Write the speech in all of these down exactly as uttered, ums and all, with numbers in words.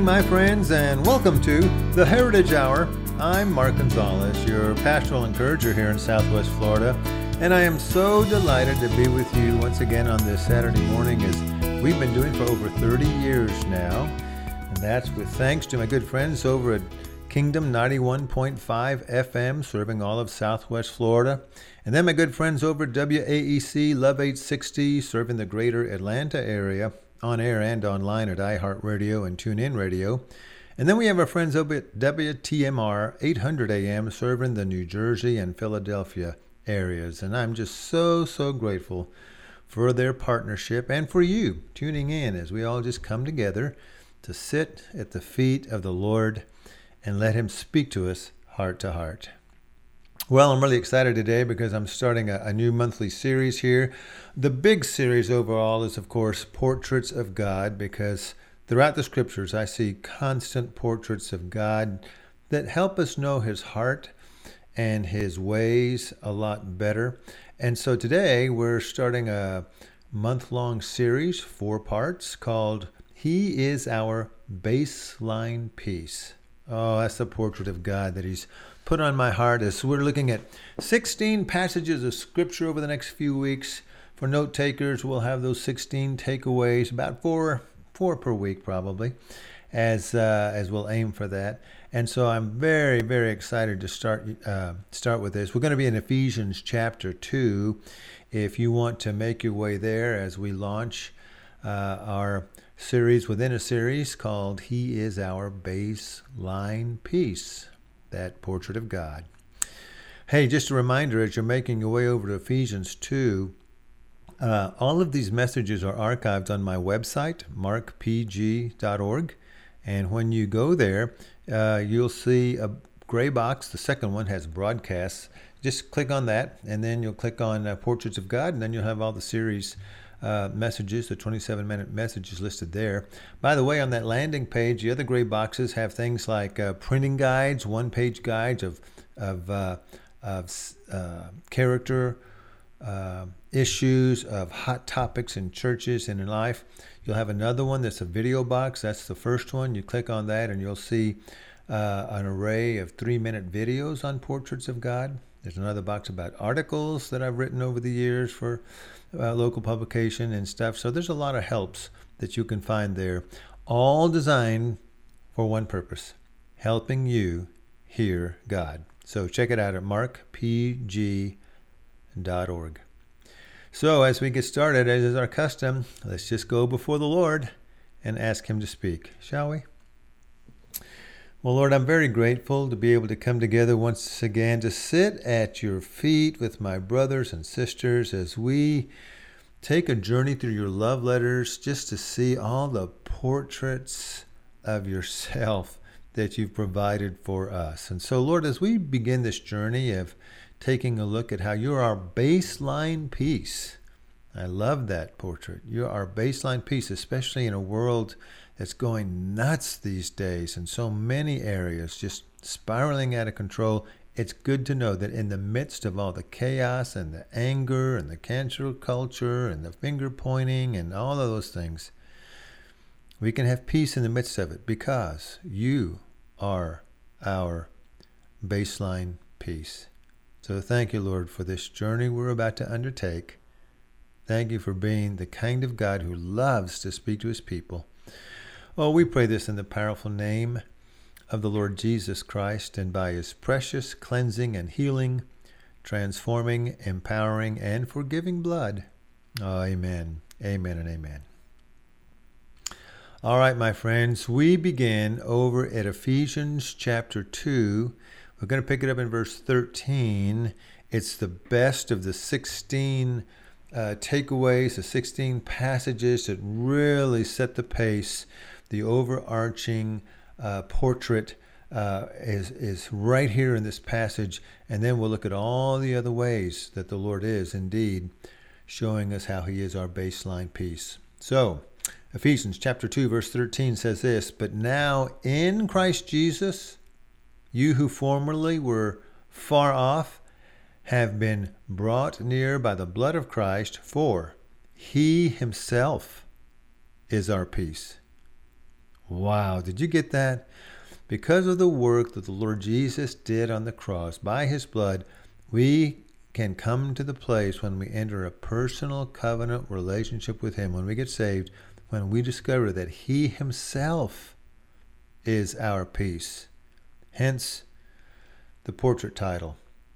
my friends, and welcome to the Heritage Hour. I'm Mark Gonzalez, your pastoral encourager here in Southwest Florida, and I am so delighted to be with you once again on this Saturday morning, as we've been doing for over thirty years now, and that's with thanks to my good friends over at Kingdom ninety-one point five F M, serving all of Southwest Florida, and then my good friends over at W A E C Love eight sixty, serving the greater Atlanta area, on air and online at iHeartRadio and TuneIn Radio. And then we have our friends over at W T M R eight hundred A M, serving the New Jersey and Philadelphia areas. And I'm just so, so grateful for their partnership and for you tuning in as we all just come together to sit at the feet of the Lord and let him speak to us heart to heart. Well, I'm really excited today because I'm starting a, a new monthly series here. The big series overall is, of course, Portraits of God, because throughout the scriptures I see constant portraits of God that help us know his heart and his ways a lot better. And so today we're starting a month-long series, four parts, called He is Our Baseline Peace. Oh, that's the portrait of God that he's put on my heart as we're looking at sixteen passages of scripture over the next few weeks. For note takers, we'll have those sixteen takeaways, about four four per week probably, as uh, as we'll aim for that. And so I'm very, very excited to start uh, start with this. We're going to be in Ephesians chapter two. If you want to make your way there as we launch uh, our series within a series called He is Our Baseline Peace, that portrait of God. Hey, just a reminder, as you're making your way over to Ephesians two, uh, all of these messages are archived on my website, mark p g dot org. And when you go there, uh, you'll see a gray box. The second one has broadcasts. Just click on that, and then you'll click on uh, Portraits of God, and then you'll have all the series Uh, messages, the twenty-seven minute messages listed there. By the way, on that landing page, the other gray boxes have things like uh, printing guides, one-page guides of of, uh, of uh, character uh, issues, of hot topics in churches and in life. You'll have another one that's a video box. That's the first one. You click on that and you'll see uh, an array of three-minute videos on Portraits of God. There's another box about articles that I've written over the years for uh, local publication and stuff. So there's a lot of helps that you can find there, all designed for one purpose: helping you hear God. So check it out at mark p g dot org. So as we get started, as is our custom, let's just go before the Lord and ask him to speak, shall we? Well, Lord, I'm very grateful to be able to come together once again to sit at your feet with my brothers and sisters as we take a journey through your love letters, just to see all the portraits of yourself that you've provided for us. And so, Lord, as we begin this journey of taking a look at how you're our baseline peace, I love that portrait. You're our baseline peace, especially in a world that's going nuts these days in so many areas, just spiraling out of control. It's good to know that in the midst of all the chaos and the anger and the cancel culture and the finger pointing and all of those things, we can have peace in the midst of it because you are our baseline peace. So thank you, Lord, for this journey we're about to undertake. Thank you for being the kind of God who loves to speak to his people. Oh, we pray this in the powerful name of the Lord Jesus Christ, and by his precious cleansing and healing, transforming, empowering, and forgiving blood. Oh, amen, amen, and amen. All right, my friends, we begin over at Ephesians chapter two. We're going to pick it up in verse thirteen. It's the best of the sixteen uh, takeaways, the sixteen passages that really set the pace. The overarching uh, portrait uh, is, is right here in this passage. And then we'll look at all the other ways that the Lord is indeed showing us how he is our baseline peace. So, Ephesians chapter two, verse thirteen says this, "But now in Christ Jesus, you who formerly were far off have been brought near by the blood of Christ, for he himself is our peace." Wow, did you get that? Because of the work that the Lord Jesus did on the cross, by his blood, we can come to the place when we enter a personal covenant relationship with him, when we get saved, when we discover that he himself is our peace. Hence the portrait title,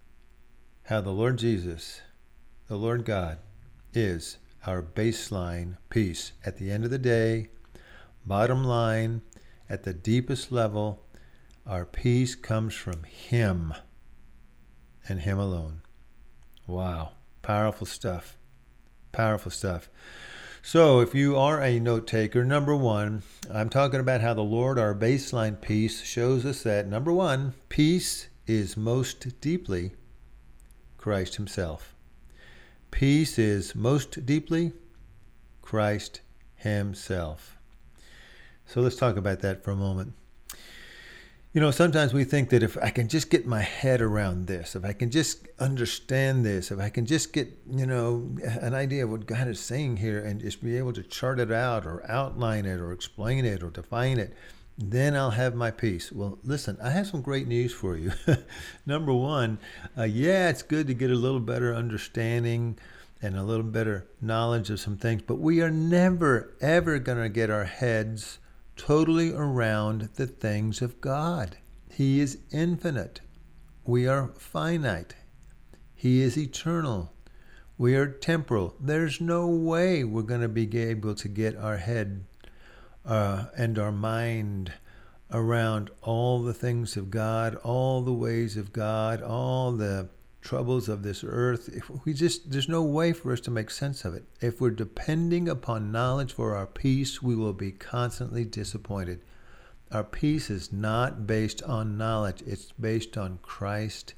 How the Lord Jesus, the Lord God, is our baseline peace. At the end of the day, bottom line, at the deepest level, our peace comes from him and him alone. Wow. Powerful stuff. Powerful stuff. So if you are a note taker, number one, I'm talking about how the Lord, our baseline peace, shows us that, number one, peace is most deeply Christ himself. Peace is most deeply Christ himself. So let's talk about that for a moment. You know, sometimes we think that if I can just get my head around this, if I can just understand this, if I can just get, you know, an idea of what God is saying here and just be able to chart it out or outline it or explain it or define it, then I'll have my peace. Well, listen, I have some great news for you. Number one, uh, yeah, it's good to get a little better understanding and a little better knowledge of some things, but we are never, ever going to get our heads totally around the things of God. He is infinite. We are finite. He is eternal. We are temporal. There's no way we're going to be able to get our head uh, and our mind around all the things of God, all the ways of God, all the troubles of this earth. If we just, there's no way for us to make sense of it. If we're depending upon knowledge for our peace, we will be constantly disappointed. Our peace is not based on knowledge. It's based on Christ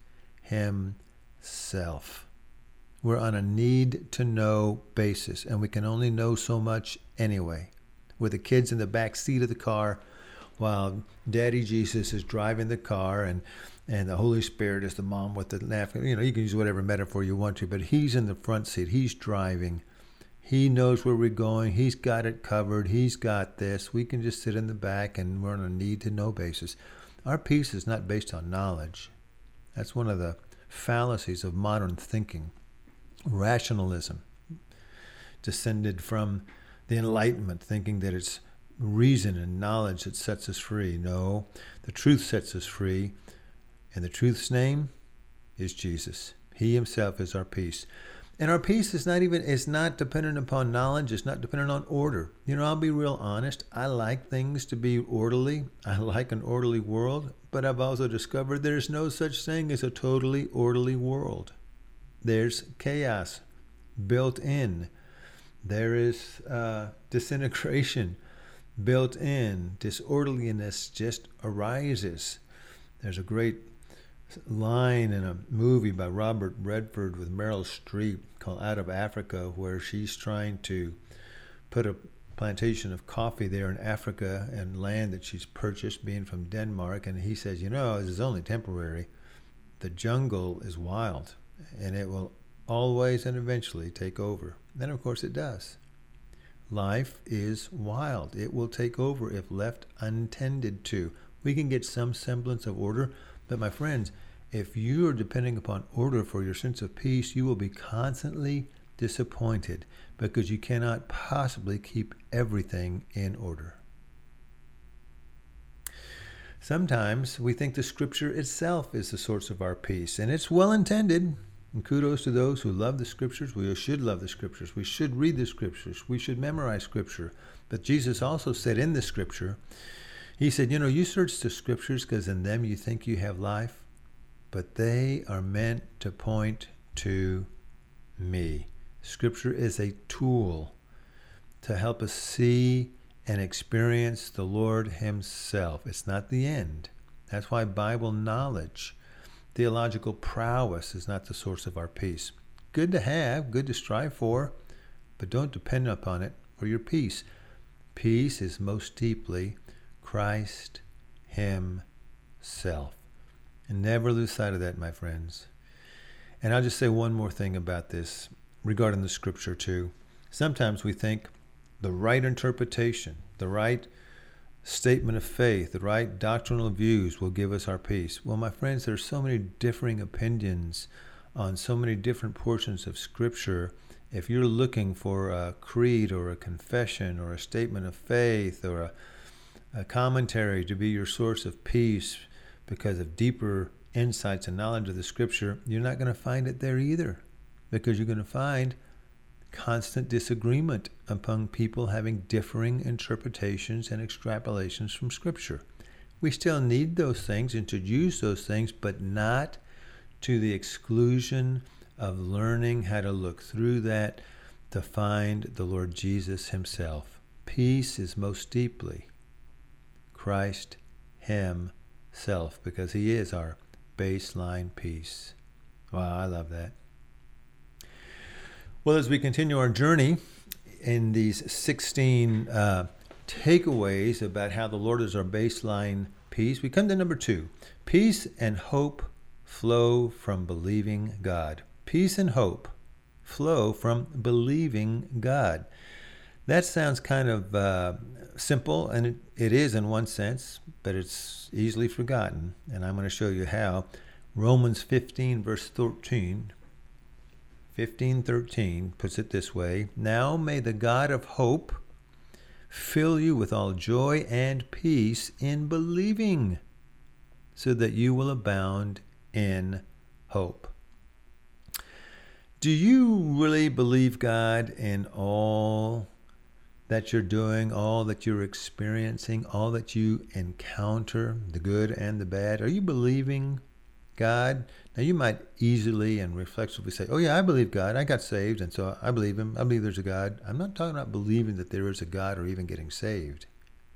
himself. We're on a need-to-know basis, and we can only know so much anyway. With the kids in the back seat of the car, while Daddy Jesus is driving the car, and and the Holy Spirit is the mom with the napkin. You know, you can use whatever metaphor you want to, but he's in the front seat. He's driving. He knows where we're going. He's got it covered. He's got this. We can just sit in the back, and we're on a need-to-know basis. Our peace is not based on knowledge. That's one of the fallacies of modern thinking. Rationalism, descended from the Enlightenment, thinking that it's reason and knowledge that sets us free. No, the truth sets us free. And the truth's name is Jesus. He himself is our peace. And our peace is not even, it's not dependent upon knowledge. It's not dependent on order. You know, I'll be real honest. I like things to be orderly. I like an orderly world. But I've also discovered there's no such thing as a totally orderly world. There's chaos built in. There is uh, disintegration built in. Disorderliness just arises. There's a great line in a movie by Robert Redford with Meryl Streep called Out of Africa, where she's trying to put a plantation of coffee there in Africa and land that she's purchased, being from Denmark. And he says, you know, this is only temporary. The jungle is wild, and it will always and eventually take over. Then, of course, it does. Life is wild. It will take over if left untended to. We can get some semblance of order, but my friends, if you are depending upon order for your sense of peace, you will be constantly disappointed because you cannot possibly keep everything in order. Sometimes we think the Scripture itself is the source of our peace, and it's well intended. And kudos to those who love the Scriptures. We should love the Scriptures. We should read the Scriptures. We should memorize Scripture. But Jesus also said in the Scripture, he said, you know, you search the Scriptures because in them you think you have life, but they are meant to point to me. Scripture is a tool to help us see and experience the Lord himself. It's not the end. That's why Bible knowledge, theological prowess is not the source of our peace. Good to have, good to strive for, but don't depend upon it for your peace. Peace is most deeply Christ himself. And never lose sight of that, my friends. And I'll just say one more thing about this regarding the Scripture too. Sometimes we think the right interpretation, the right statement of faith, the right doctrinal views will give us our peace. Well, my friends, there are so many differing opinions on so many different portions of Scripture. If you're looking for a creed or a confession or a statement of faith or a, a commentary to be your source of peace because of deeper insights and knowledge of the Scripture, you're not going to find it there either, because you're going to find constant disagreement among people having differing interpretations and extrapolations from Scripture. We still need those things and to use those things, but not to the exclusion of learning how to look through that to find the Lord Jesus himself. Peace is most deeply Christ himself, because he is our baseline peace. Wow, I love that. Well, as we continue our journey in these sixteen uh, takeaways about how the Lord is our baseline peace, we come to number two. Peace and hope flow from believing God. Peace and hope flow from believing God. That sounds kind of uh, simple, and it, it is in one sense, but it's easily forgotten. And I'm going to show you how. Romans fifteen, verse thirteen. fifteen thirteen puts it this way: Now may the God of hope fill you with all joy and peace in believing, so that you will abound in hope. Do you really believe God in all that you're doing, all that you're experiencing, all that you encounter, the good and the bad? Are you believing God? Now, you might easily and reflexively say, oh yeah, I believe God. I got saved, and so I believe him. I believe there's a God. I'm not talking about believing that there is a God or even getting saved.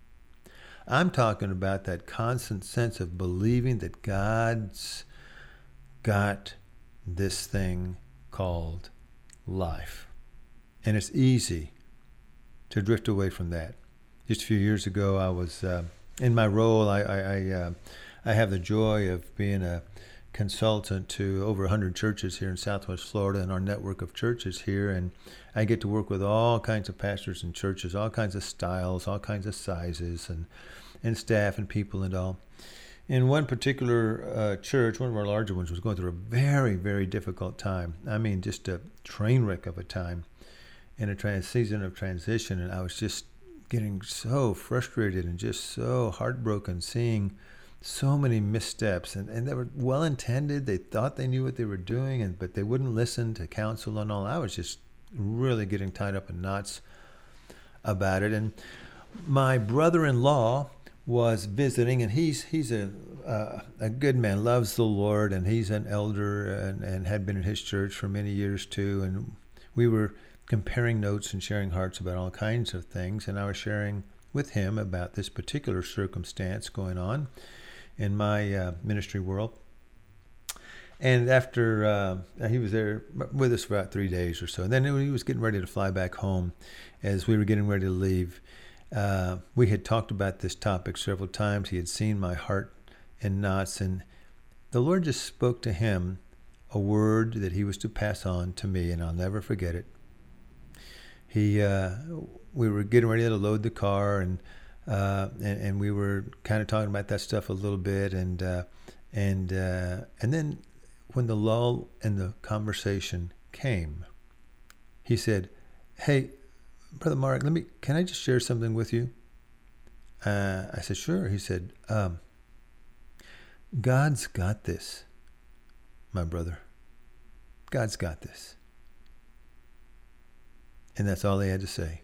I'm talking about that constant sense of believing that God's got this thing called life. And it's easy to drift away from that. Just a few years ago, I was uh, in my role. I I I, uh, I have the joy of being a consultant to over one hundred churches here in Southwest Florida and our network of churches here, and I get to work with all kinds of pastors and churches, all kinds of styles, all kinds of sizes, and and staff and people and all. In one particular uh, church, one of our larger ones, was going through a very, very difficult time. I mean, just a train wreck of a time in a trans- season of transition, and I was just getting so frustrated and just so heartbroken seeing so many missteps, and, and they were well-intended. They thought they knew what they were doing, and but they wouldn't listen to counsel and all. I was just really getting tied up in knots about it. And my brother-in-law was visiting, and he's he's a uh, a good man, loves the Lord, and he's an elder and, and had been in his church for many years too. And we were comparing notes and sharing hearts about all kinds of things, and I was sharing with him about this particular circumstance going on in my uh, ministry world. And after uh, he was there with us for about three days or so, and then he was getting ready to fly back home. As we were getting ready to leave, uh, we had talked about this topic several times. He had seen my heart in knots, and the Lord just spoke to him a word that he was to pass on to me, and I'll never forget it. He, uh, we were getting ready to load the car, and uh, and, and we were kind of talking about that stuff a little bit, and uh, and uh, and then when the lull in the conversation came, he said, "Hey, Brother Mark, let me. Can I just share something with you?" Uh, I said, "Sure." He said, um, "God's got this, my brother. God's got this." And that's all he had to say.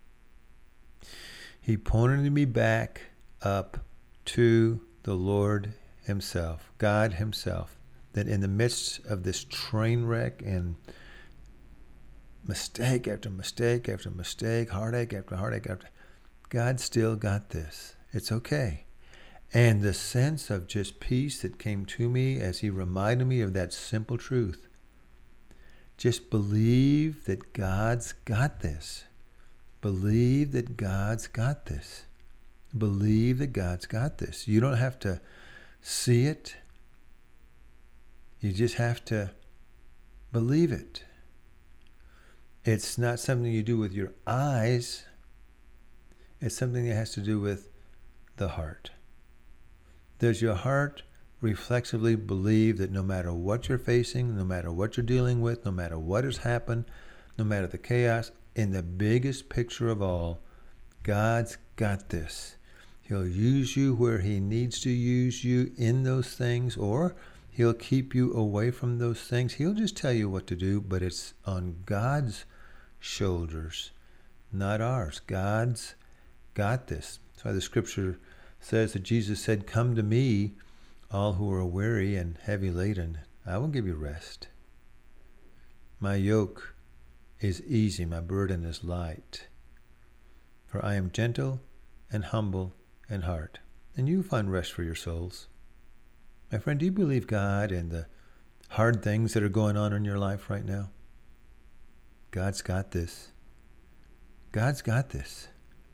He pointed me back up to the Lord himself, God himself, that in the midst of this train wreck and mistake after mistake after mistake, heartache after heartache after, God still got this. It's okay. And the sense of just peace that came to me as he reminded me of that simple truth. Just believe that God's got this. Believe that God's got this. Believe that God's got this. You don't have to see it. You just have to believe it. It's not something you do with your eyes. It's something that has to do with the heart? Does your heart reflexively believe that no matter what you're facing, no matter what you're dealing with, no matter what has happened, no matter the chaos, in the biggest picture of all, God's got this. He'll use you where he needs to use you in those things, or he'll keep you away from those things. He'll just tell you what to do, but it's on God's shoulders, not ours. God's got this. That's why the scripture says that Jesus said, "Come to me, all who are weary and heavy laden. I will give you rest. My yoke is easy, my burden is light. For I am gentle and humble in heart, and you find rest for your souls." My friend, do you believe God in the hard things that are going on in your life right now? God's got this. God's got this.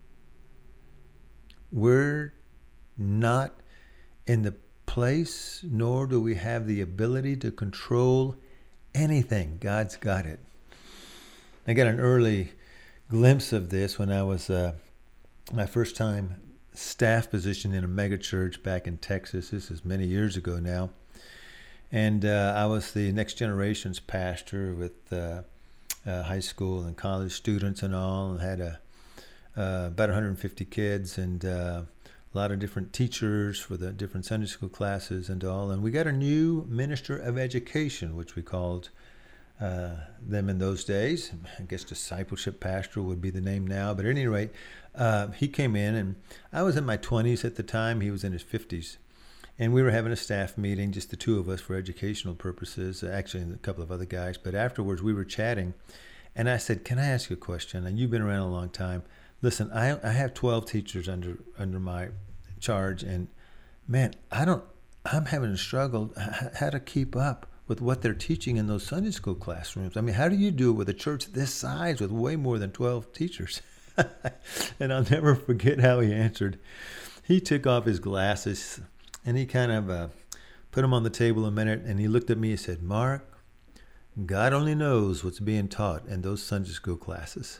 We're not in the place, nor do we have the ability to control anything. God's got it. I got an early glimpse of this when I was uh, my first time staff position in a mega church back in Texas. This is many years ago now. And uh, I was the next generation's pastor with uh, uh, high school and college students and all, and had a, uh, about one hundred fifty kids and uh, a lot of different teachers for the different Sunday school classes and all. And we got a new minister of education, which we called uh, them in those days. I guess discipleship pastor would be the name now. But at any rate, uh, he came in, and I was in my twenties at the time. He was in his fifties. And we were having a staff meeting, just the two of us for educational purposes, actually and a couple of other guys. But afterwards, we were chatting, and I said, "Can I ask you a question? And you've been around a long time. Listen, I I have twelve teachers under under my charge, and man, I don't. I'm having a struggle how to keep up with what they're teaching in those Sunday school classrooms. I mean, how do you do it with a church this size with way more than twelve teachers?" And I'll never forget how he answered. He took off his glasses, and he kind of uh, put them on the table a minute, and he looked at me and said, "Mark, God only knows what's being taught in those Sunday school classes."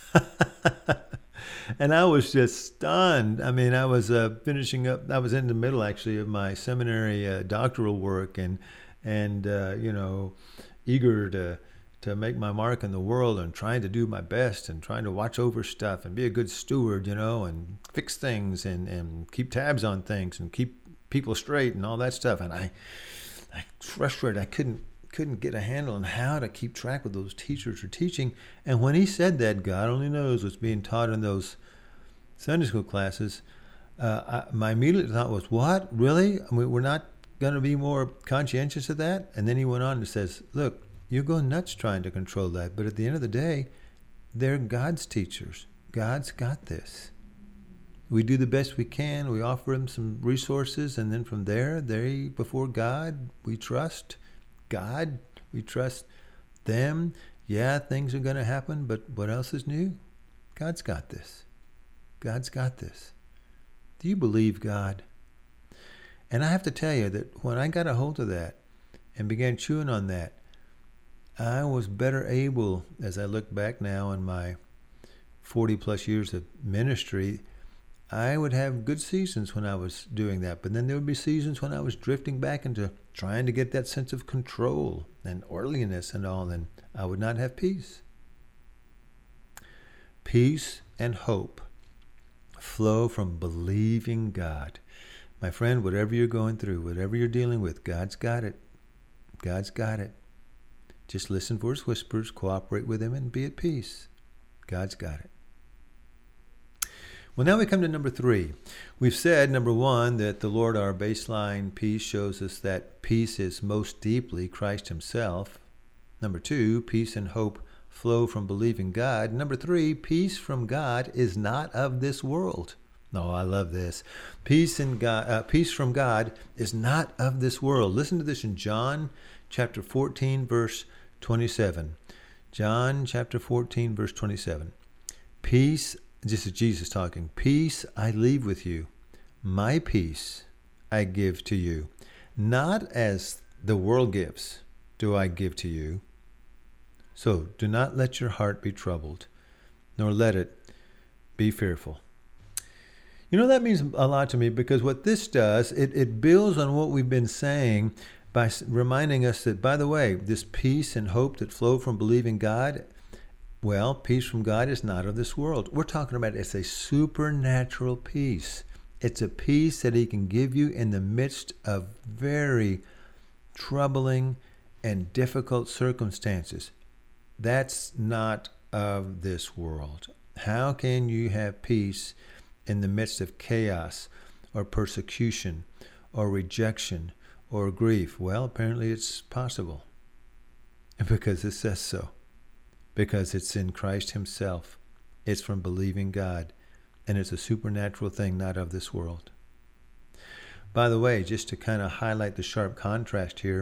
And I was just stunned. I mean, I was uh, finishing up, I was in the middle actually of my seminary uh, doctoral work, and, and uh, you know, eager to to make my mark in the world and trying to do my best and trying to watch over stuff and be a good steward, you know, and fix things and, and keep tabs on things and keep people straight and all that stuff. And I, I frustrated. I couldn't couldn't get a handle on how to keep track with those teachers are teaching. And when he said that, God only knows what's being taught in those Sunday school classes, uh, I, my immediate thought was, what? Really? I mean, we're not going to be more conscientious of that? And then he went on and says, look, you're going nuts trying to control that. But at the end of the day, they're God's teachers. God's got this. We do the best we can. We offer them some resources. And then from there, they, before God, we trust God. We trust them. Yeah, things are going to happen, but what else is new? God's got this. God's got this. Do you believe God? And I have to tell you that when I got a hold of that and began chewing on that, I was better able, as I look back now in my forty plus years of ministry, I would have good seasons when I was doing that. But then there would be seasons when I was drifting back into trying to get that sense of control and orderliness and all, and I would not have peace. Peace and hope flow from believing God. My friend, whatever you're going through, whatever you're dealing with, God's got it. God's got it. Just listen for his whispers, cooperate with him, and be at peace. God's got it. Well, now we come to number three. We've said, number one, that the Lord, our baseline peace, shows us that peace is most deeply Christ himself. Number two, peace and hope flow from believing God. Number three, peace from God is not of this world. No, I love this. Peace in God, uh, peace from God is not of this world. Listen to this in John chapter fourteen, verse twenty-seven. John chapter fourteen, verse twenty-seven. Peace, this is Jesus talking. Peace I leave with you. My peace I give to you. Not as the world gives do I give to you. So do not let your heart be troubled, nor let it be fearful. You know, that means a lot to me because what this does, it, it builds on what we've been saying by reminding us that, by the way, this peace and hope that flow from believing God, well, peace from God is not of this world. We're talking about it's a supernatural peace. It's a peace that he can give you in the midst of very troubling and difficult circumstances. That's not of this world. How can you have peace in the midst of chaos or persecution or rejection or grief? Well, apparently it's possible because it says so. Because it's in Christ himself. It's from believing God. And it's a supernatural thing, not of this world. By the way, just to kind of highlight the sharp contrast here,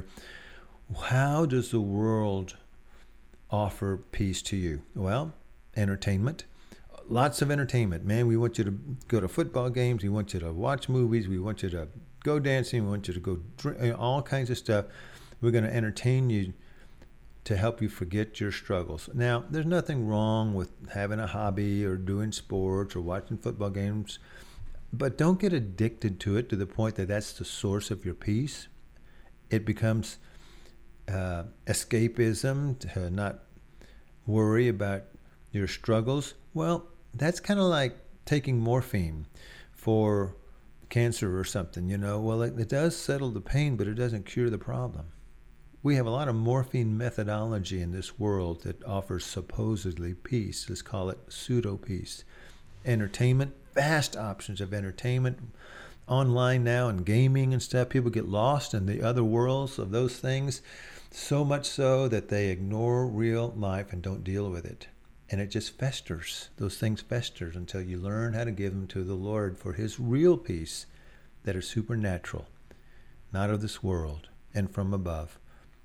how does the world offer peace to you? Well, entertainment. Lots of entertainment. Man, we want you to go to football games. We want you to watch movies. We want you to go dancing. We want you to go drink, all kinds of stuff. We're going to entertain you to help you forget your struggles. Now, there's nothing wrong with having a hobby or doing sports or watching football games, but don't get addicted to it to the point that that's the source of your peace. It becomes uh, escapism to not worry about your struggles. Well, that's kind of like taking morphine for cancer or something, you know. Well, it, it does settle the pain, but it doesn't cure the problem. We have a lot of morphine methodology in this world that offers supposedly peace. Let's call it pseudo-peace. Entertainment, vast options of entertainment. Online now and gaming and stuff. People get lost in the other worlds of those things, so much so that they ignore real life and don't deal with it. And it just festers. Those things festers until you learn how to give them to the Lord for his real peace that is supernatural, not of this world and from above.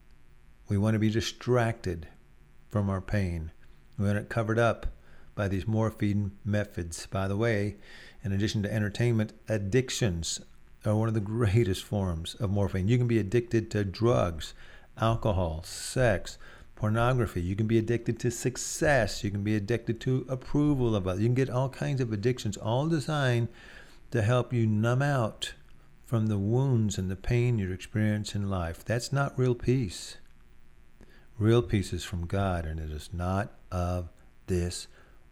We want to be distracted from our pain. We want it covered up by these morphine methods. By the way, in addition to entertainment, addictions are one of the greatest forms of morphine. You can be addicted to drugs, alcohol, sex, pornography. You can be addicted to success. You can be addicted to approval of others. You can get all kinds of addictions, all designed to help you numb out from the wounds and the pain you experience in life. That's not real peace. Real peace is from God, and it is not of this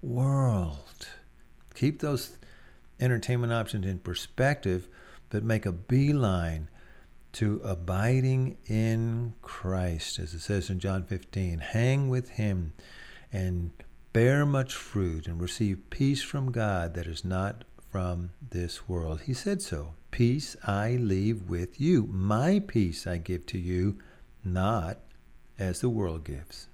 world. Keep those entertainment options in perspective, but make a beeline to abiding in Christ, as it says in John fifteen. Hang with him and bear much fruit and receive peace from God that is not from this world. He said so. Peace I leave with you. My peace I give to you, not as the world gives.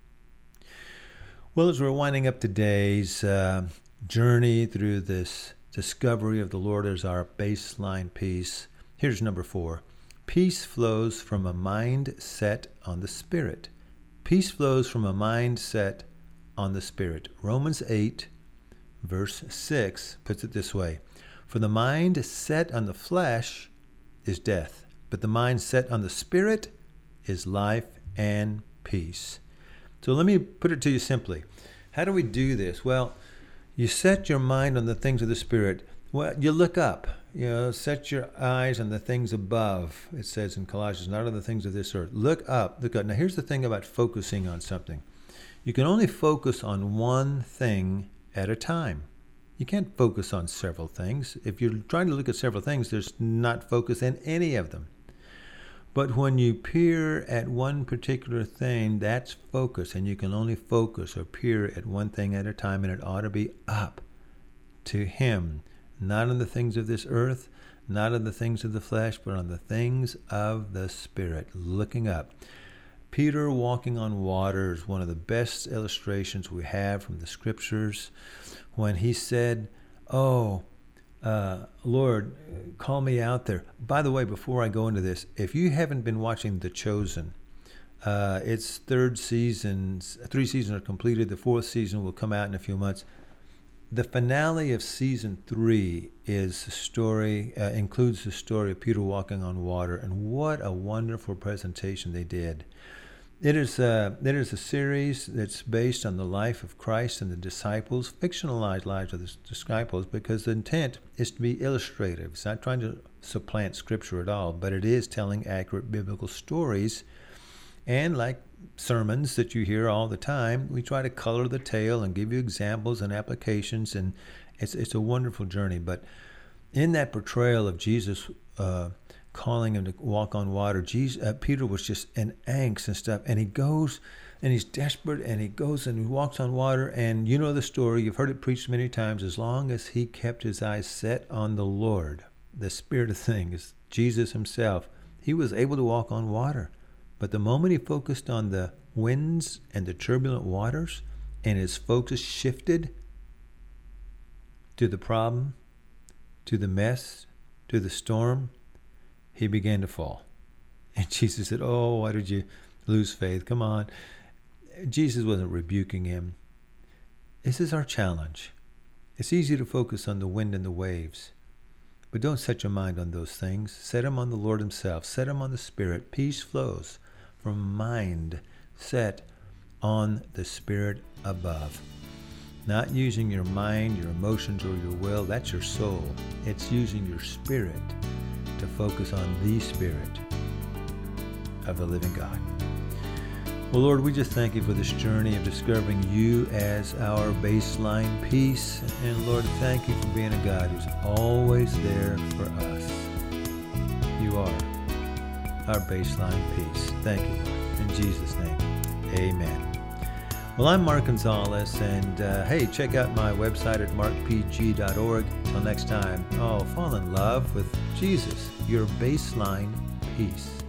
Well, as we're winding up today's uh, journey through this discovery of the Lord as our baseline peace, here's number four. Peace flows from a mind set on the Spirit. Peace flows from a mind set on the Spirit. Romans eight, verse six puts it this way. For the mind set on the flesh is death, but the mind set on the Spirit is life and peace. So let me put it to you simply. How do we do this? Well, you set your mind on the things of the Spirit. Well, you look up. You know, set your eyes on the things above. It says in Colossians, not on the things of this earth. Look up. Look up. Now, here's the thing about focusing on something. You can only focus on one thing at a time. You can't focus on several things. If you're trying to look at several things, there's not focus in any of them. But when you peer at one particular thing, that's focus, and you can only focus or peer at one thing at a time, and it ought to be up to him, not on the things of this earth, not on the things of the flesh, but on the things of the Spirit, looking up. Peter walking on water is one of the best illustrations we have from the Scriptures when he said, oh, Uh, Lord, call me out there. By the way, before I go into this, if you haven't been watching The Chosen, uh, its third season, three seasons are completed. The fourth season will come out in a few months. The finale of season three is the story, uh, includes the story of Peter walking on water, and what a wonderful presentation they did. It is, a, it is a series that's based on the life of Christ and the disciples, fictionalized lives of the disciples, because the intent is to be illustrative. It's not trying to supplant Scripture at all, but it is telling accurate biblical stories. And like sermons that you hear all the time, we try to color the tale and give you examples and applications, and it's it's a wonderful journey. But in that portrayal of Jesus uh, calling him to walk on water, Jesus, uh, Peter was just in angst and stuff, and he goes and he's desperate, and he goes and he walks on water. And you know the story, you've heard it preached many times. As long as he kept his eyes set on the Lord, the Spirit of things, Jesus himself, he was able to walk on water. But the moment he focused on the winds and the turbulent waters, and his focus shifted to the problem, to the mess, to the storm, he began to fall. And Jesus said, oh, why did you lose faith? Come on. Jesus wasn't rebuking him. This is our challenge. It's easy to focus on the wind and the waves, but don't set your mind on those things. Set them on the Lord himself. Set them on the Spirit. Peace flows from mind set on the Spirit above. Not using your mind, your emotions, or your will. That's your soul. It's using your spirit to focus on the Spirit of the living God. Well, Lord, we just thank you for this journey of discovering you as our baseline peace. And Lord, thank you for being a God who's always there for us. You are our baseline peace. Thank you, Lord. In Jesus' name, amen. Well, I'm Mark Gonzalez, and uh, hey, check out my website at mark p g dot org. Until next time, oh, fall in love with Jesus, your baseline peace.